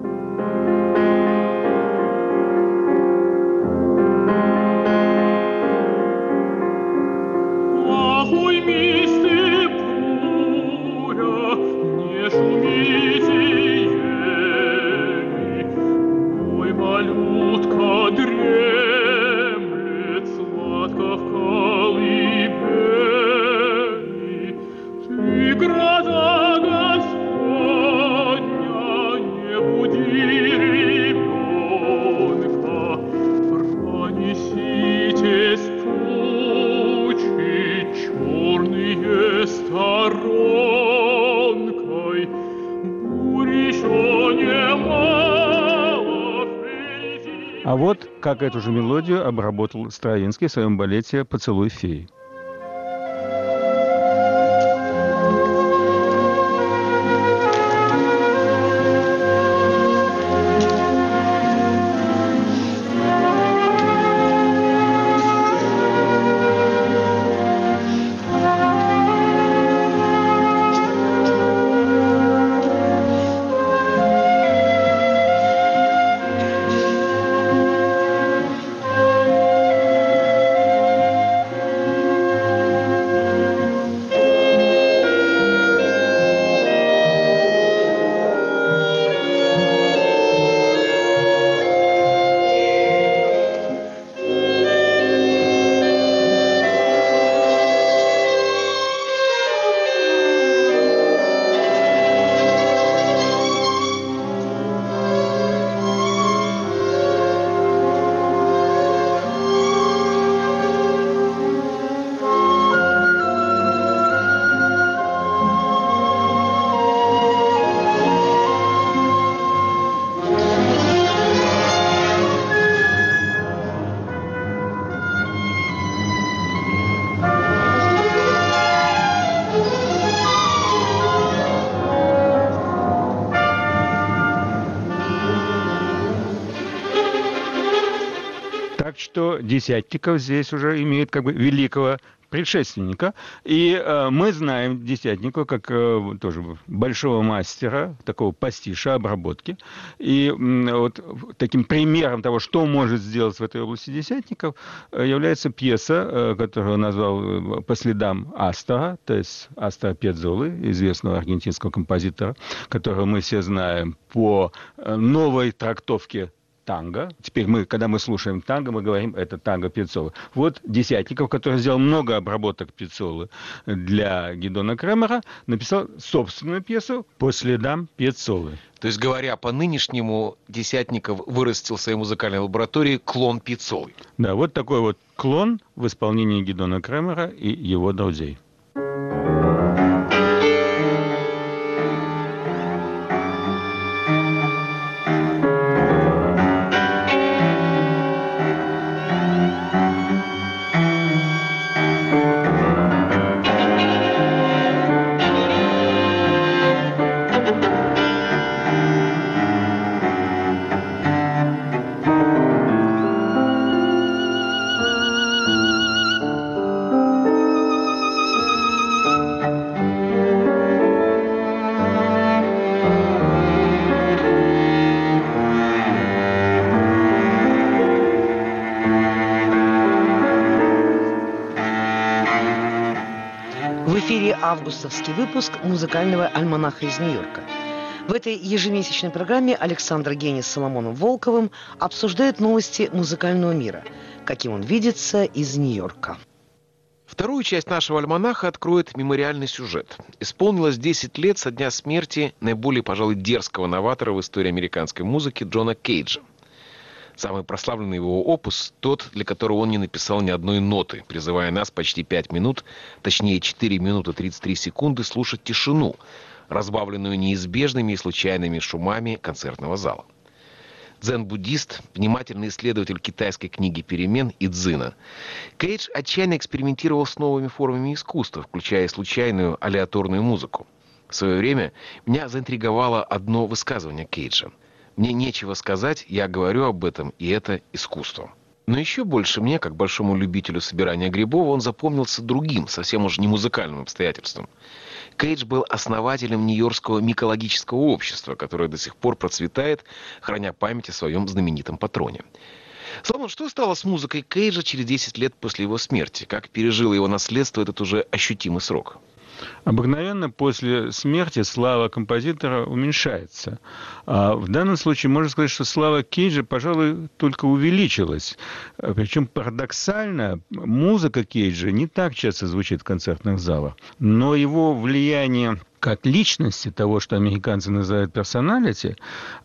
А вот как эту же мелодию обработал Стравинский в своем балете «Поцелуй феи». Что Десятников здесь уже имеет как бы великого предшественника. И мы знаем Десятникова как тоже большого мастера, такого пастиша, обработки. И вот таким примером того, что может сделать в этой области Десятников, является пьеса, которую он назвал «По следам Астора», то есть Астора Пьяццолы, известного аргентинского композитора, которого мы все знаем по новой трактовке танго. Теперь когда мы слушаем танго, мы говорим, это танго Пьяццолы. Вот Десятников, который сделал много обработок Пьяццолы для Гидона Кремера, написал собственную пьесу «По следам Пьяццолы». То есть, говоря по-нынешнему, Десятников вырастил в своей музыкальной лаборатории клон Пьяццолы. Да, вот такой вот клон в исполнении Гидона Кремера и его друзей. августовский выпуск музыкального альманаха из Нью-Йорка. В этой ежемесячной программе Александр Генис с Соломоном Волковым обсуждают новости музыкального мира, каким он видится из Нью-Йорка. Вторую часть нашего альманаха откроет мемориальный сюжет. Исполнилось 10 лет со дня смерти наиболее, пожалуй, дерзкого новатора в истории американской музыки Джона Кейджа. Самый прославленный его опус – тот, для которого он не написал ни одной ноты, призывая нас почти 5 минут, точнее 4 минуты 33 секунды, слушать тишину, разбавленную неизбежными и случайными шумами концертного зала. Дзен-буддист, внимательный исследователь китайской книги перемен и дзына, Кейдж отчаянно экспериментировал с новыми формами искусства, включая случайную алеаторную музыку. В свое время меня заинтриговало одно высказывание Кейджа. «Мне нечего сказать, я говорю об этом, и это искусство». Но еще больше мне, как большому любителю собирания грибов, он запомнился другим, совсем уж не музыкальным обстоятельством. Кейдж был основателем Нью-Йоркского микологического общества, которое до сих пор процветает, храня память о своем знаменитом патроне. Соломон, что стало с музыкой Кейджа через 10 лет после его смерти? Как пережило его наследство этот уже ощутимый срок? Обыкновенно после смерти слава композитора уменьшается. А в данном случае можно сказать, что слава Кейджа, пожалуй, только увеличилась. Причем парадоксально, музыка Кейджа не так часто звучит в концертных залах, но его влияние как личности, того, что американцы называют персоналити,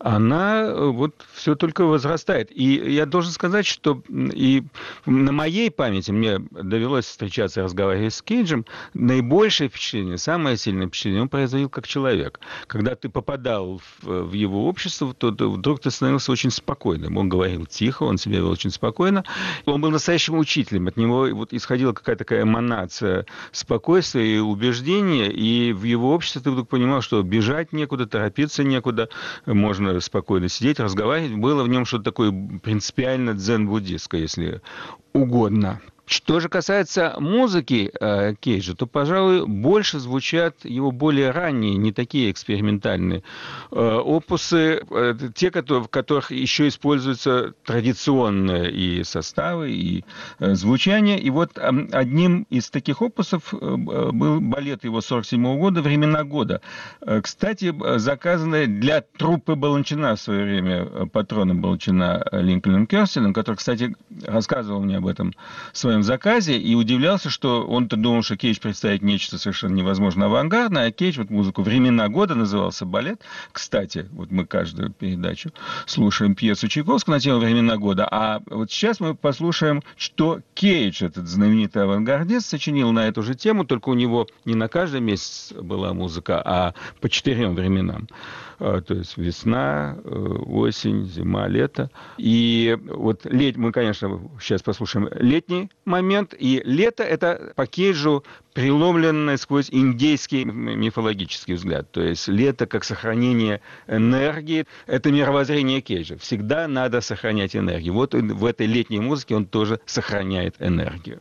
она вот все только возрастает. И я должен сказать, что и на моей памяти мне довелось встречаться и разговаривать с Кейджем, наибольшее впечатление, самое сильное впечатление он производил как человек. Когда ты попадал в его общество, то вдруг ты становился очень спокойным. Он говорил тихо, он себя вел очень спокойно. Он был настоящим учителем. От него вот исходила какая-то такая эманация спокойствия и убеждения, и в его обществе ты вдруг понимал, что бежать некуда, торопиться некуда, можно спокойно сидеть, разговаривать. Было в нем что-то такое принципиально дзен-буддистское, если угодно. Что же касается музыки Кейджа, то, пожалуй, больше звучат его более ранние, не такие экспериментальные опусы, те, в которых еще используются традиционные и составы, и звучание. И вот одним из таких опусов был балет его 1947 года «Времена года». Кстати, заказанный для труппы Баланчина в свое время, патроном Баланчина Линкольном Керстином, который, кстати, рассказывал мне об этом в своем заказе и удивлялся, что он-то думал, что Кейдж представит нечто совершенно невозможно авангардное, а Кейдж, вот музыку «Времена года» назывался балет. Кстати, вот мы каждую передачу слушаем пьесу Чайковского на тему «Времена года», а вот сейчас мы послушаем, что Кейдж, этот знаменитый авангардист, сочинил на эту же тему, только у него не на каждый месяц была музыка, а по 4 временам. То есть весна, осень, зима, лето. И вот мы, конечно, сейчас послушаем летний момент. И лето — это по Кейджу преломленное сквозь индейский мифологический взгляд. То есть лето как сохранение энергии. Это мировоззрение Кейджа. Всегда надо сохранять энергию. Вот в этой летней музыке он тоже сохраняет энергию.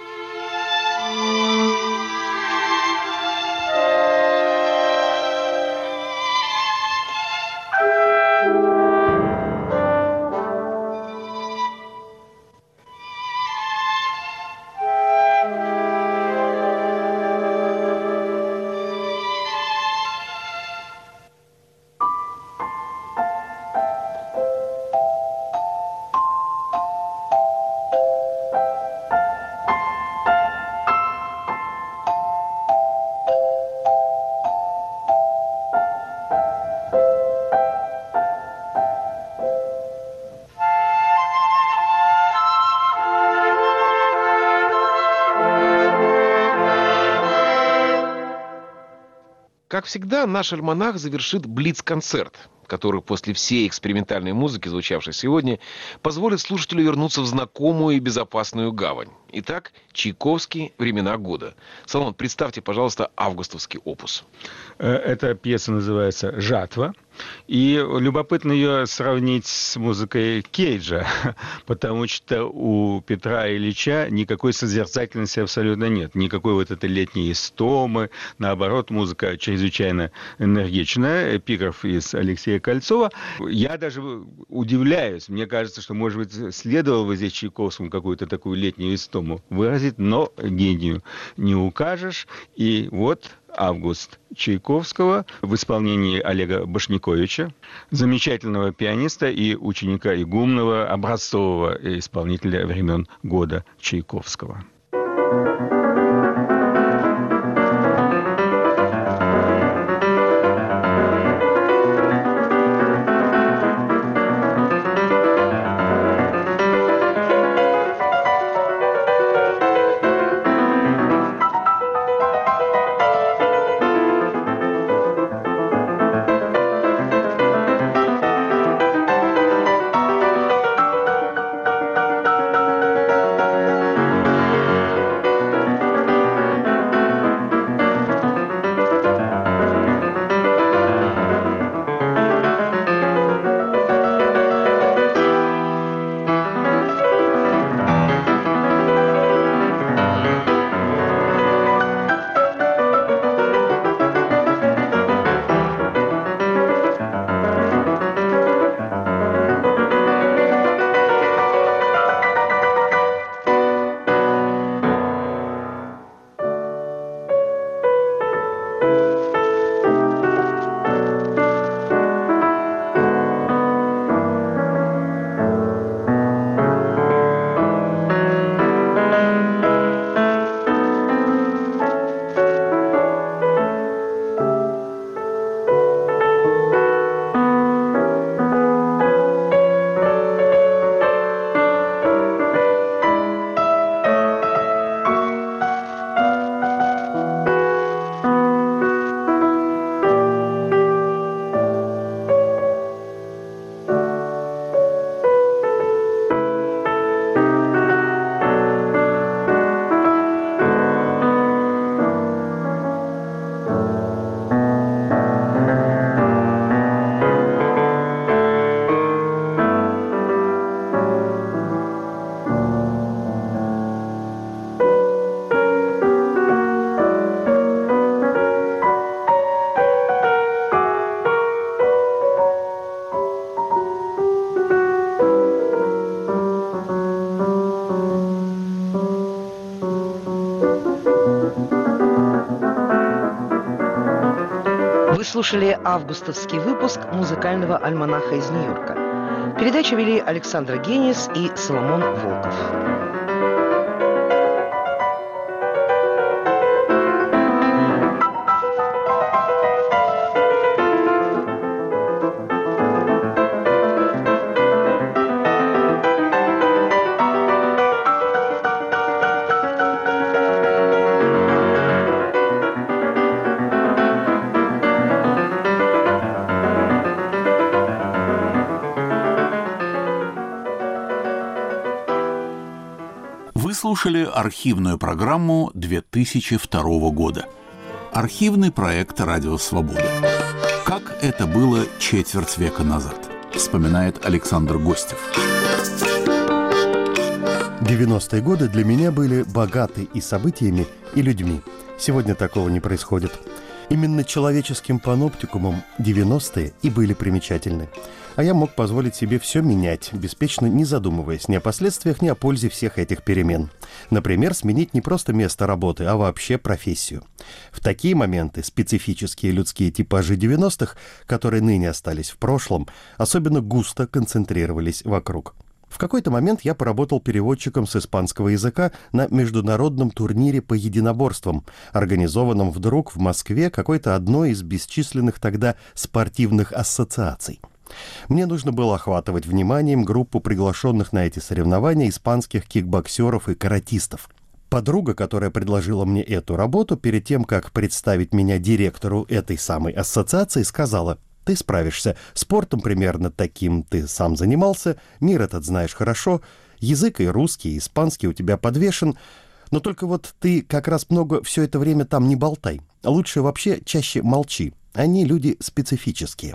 Как всегда, наш альманах завершит блиц-концерт, который после всей экспериментальной музыки, звучавшей сегодня, позволит слушателю вернуться в знакомую и безопасную гавань. Итак, Чайковский «Времена года». Соломон, представьте, пожалуйста, августовский опус. Эта пьеса называется «Жатва». И любопытно ее сравнить с музыкой Кейджа, потому что у Петра Ильича никакой созерцательности абсолютно нет, никакой вот этой летней истомы, наоборот, музыка чрезвычайно энергичная, эпиграф из Алексея Кольцова. Я даже удивляюсь, мне кажется, что, может быть, следовало бы здесь Чайковскому какую-то такую летнюю истому выразить, но гению не укажешь, и вот «Август» Чайковского в исполнении Олега Башняковича, замечательного пианиста и ученика игумного, образцового исполнителя времен года Чайковского. Вы слушали августовский выпуск музыкального альманаха из Нью-Йорка. Передачу вели Александра Генис и Соломон Волков. Вы слушали архивную программу 2002 года. Архивный проект «Радио Свобода». Как это было четверть века назад, вспоминает Александр Гостев. 90-е годы для меня были богаты и событиями, и людьми. Сегодня такого не происходит. Именно человеческим паноптикумом 90-е и были примечательны. А я мог позволить себе все менять, беспечно не задумываясь ни о последствиях, ни о пользе всех этих перемен. Например, сменить не просто место работы, а вообще профессию. В такие моменты специфические людские типажи 90-х, которые ныне остались в прошлом, особенно густо концентрировались вокруг. В какой-то момент я поработал переводчиком с испанского языка на международном турнире по единоборствам, организованном вдруг в Москве какой-то одной из бесчисленных тогда спортивных ассоциаций. Мне нужно было охватывать вниманием группу приглашенных на эти соревнования испанских кикбоксеров и каратистов. Подруга, которая предложила мне эту работу, перед тем, как представить меня директору этой самой ассоциации, сказала: «Ты справишься. Спортом примерно таким ты сам занимался, мир этот знаешь хорошо, язык и русский, и испанский у тебя подвешен, но только вот ты как раз много все это время там не болтай. Лучше вообще чаще молчи. Они люди специфические».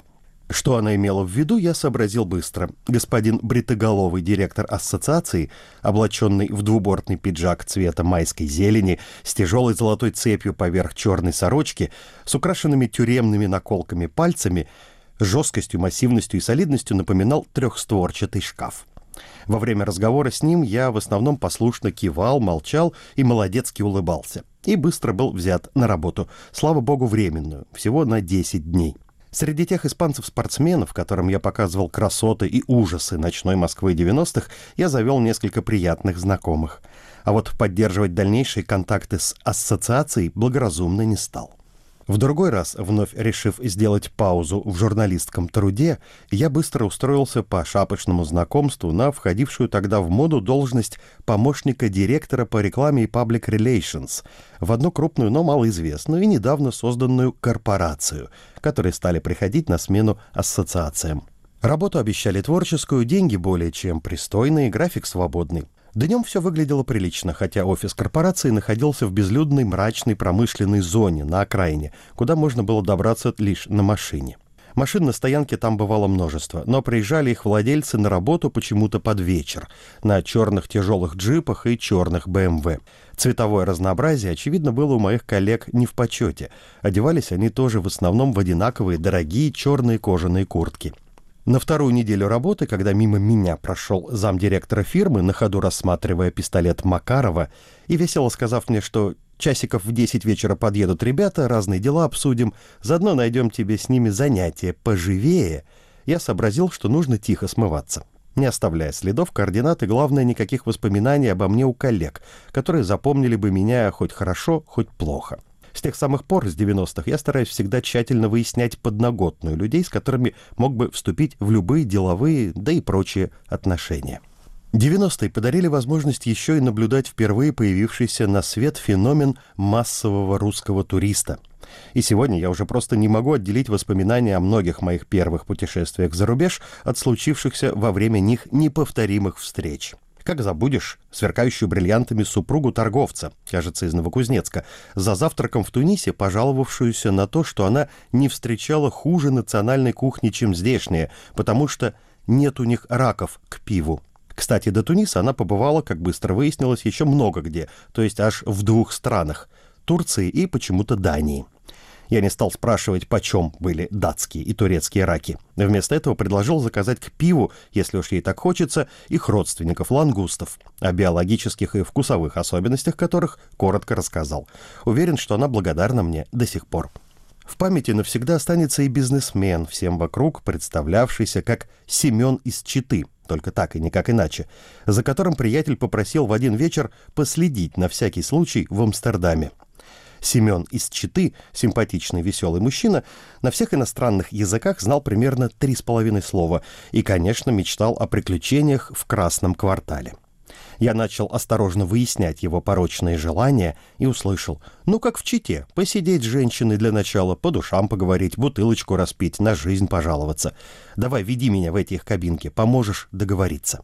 Что она имела в виду, я сообразил быстро. Господин бритоголовый директор ассоциации, облаченный в двубортный пиджак цвета майской зелени, с тяжелой золотой цепью поверх черной сорочки, с украшенными тюремными наколками пальцами, жесткостью, массивностью и солидностью напоминал трехстворчатый шкаф. Во время разговора с ним я в основном послушно кивал, молчал и молодецки улыбался. И быстро был взят на работу, слава богу, временную, всего на 10 дней. Среди тех испанцев-спортсменов, которым я показывал красоты и ужасы ночной Москвы 90-х, я завел несколько приятных знакомых. А вот поддерживать дальнейшие контакты с ассоциацией благоразумно не стал. В другой раз, вновь решив сделать паузу в журналистском труде, я быстро устроился по шапочному знакомству на входившую тогда в моду должность помощника директора по рекламе и Public Relations в одну крупную, но малоизвестную и недавно созданную корпорацию, которые стали приходить на смену ассоциациям. Работу обещали творческую, деньги более чем пристойные, график свободный. Днем все выглядело прилично, хотя офис корпорации находился в безлюдной мрачной промышленной зоне на окраине, куда можно было добраться лишь на машине. Машин на стоянке там бывало множество, но приезжали их владельцы на работу почему-то под вечер, на черных тяжелых джипах и черных БМВ. Цветовое разнообразие, очевидно, было у моих коллег не в почете. Одевались они тоже в основном в одинаковые дорогие черные кожаные куртки. На вторую неделю работы, когда мимо меня прошел замдиректора фирмы, на ходу рассматривая пистолет Макарова, и весело сказав мне, что часиков в 10 вечера подъедут ребята, разные дела обсудим, заодно найдем тебе с ними занятие поживее, я сообразил, что нужно тихо смываться, не оставляя следов, координат и, главное, никаких воспоминаний обо мне у коллег, которые запомнили бы меня хоть хорошо, хоть плохо. С тех самых пор, с 90-х, я стараюсь всегда тщательно выяснять подноготную людей, с которыми мог бы вступить в любые деловые, да и прочие отношения. 90-е подарили возможность еще и наблюдать впервые появившийся на свет феномен массового русского туриста. И сегодня я уже просто не могу отделить воспоминания о многих моих первых путешествиях за рубеж от случившихся во время них неповторимых встреч. Как забудешь сверкающую бриллиантами супругу торговца, кажется, из Новокузнецка, за завтраком в Тунисе пожаловавшуюся на то, что она не встречала хуже национальной кухни, чем здешняя, потому что нет у них раков к пиву. Кстати, до Туниса она побывала, как быстро выяснилось, еще много где, то есть аж в 2 странах – Турции и почему-то Дании. Я не стал спрашивать, почем были датские и турецкие раки. Вместо этого предложил заказать к пиву, если уж ей так хочется, их родственников лангустов, о биологических и вкусовых особенностях которых коротко рассказал. Уверен, что она благодарна мне до сих пор. В памяти навсегда останется и бизнесмен, всем вокруг представлявшийся как Семен из Читы, только так и никак иначе, за которым приятель попросил в один вечер последить на всякий случай в Амстердаме. Семен из Читы, симпатичный, веселый мужчина, на всех иностранных языках знал примерно 3,5 слова и, конечно, мечтал о приключениях в Красном квартале. Я начал осторожно выяснять его порочные желания и услышал: ну, как в Чите, посидеть с женщиной для начала, по душам поговорить, бутылочку распить, на жизнь пожаловаться. Давай, веди меня в эти их кабинки, поможешь договориться.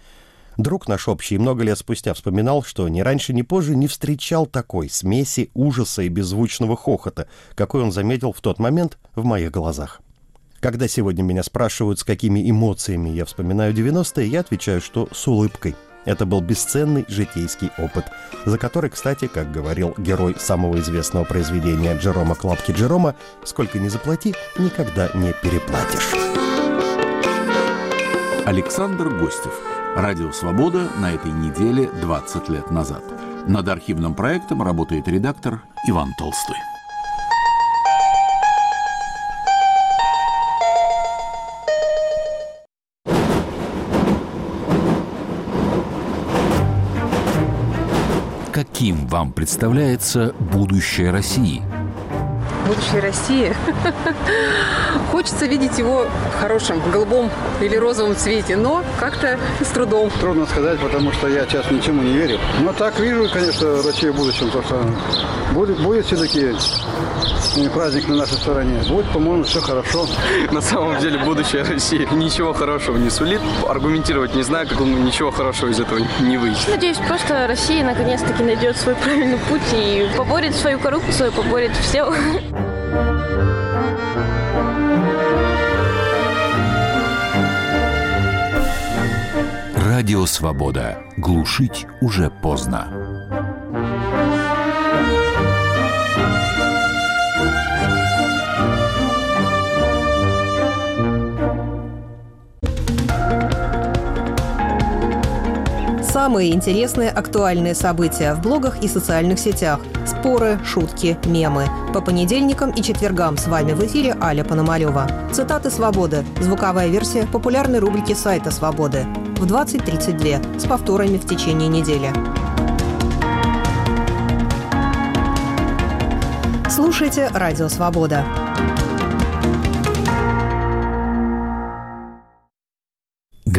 Друг наш общий много лет спустя вспоминал, что ни раньше, ни позже не встречал такой смеси ужаса и беззвучного хохота, какой он заметил в тот момент в моих глазах. Когда сегодня меня спрашивают, с какими эмоциями я вспоминаю 90-е, я отвечаю, что с улыбкой. Это был бесценный житейский опыт, за который, кстати, как говорил герой самого известного произведения Джерома Клапки Джерома, сколько ни заплати, никогда не переплатишь. Александр Гостев. Радио «Свобода» на этой неделе 20 лет назад. Над архивным проектом работает редактор Иван Толстой. Каким вам представляется будущее России? Будущее России. Хочется видеть его в хорошем, голубом или розовом цвете, но как-то с трудом. Трудно сказать, потому что я сейчас ничему не верю. Но так вижу, конечно, Россию в будущем, то что будет все-таки праздник на нашей стороне. Будет, по-моему, все хорошо. На самом деле будущее России ничего хорошего не сулит. Аргументировать не знаю, как ничего хорошего из этого не выйдет. Надеюсь, просто Россия наконец-таки найдет свой правильный путь и поборет свою коррупцию, поборет все. Радио «Свобода». Глушить уже поздно. Самые интересные актуальные события в блогах и социальных сетях. Споры, шутки, мемы. По понедельникам и четвергам с вами в эфире Аля Пономарёва. Цитаты «Свободы». Звуковая версия популярной рубрики сайта «Свободы». В 20:32 с повторами в течение недели. Слушайте «Радио Свобода».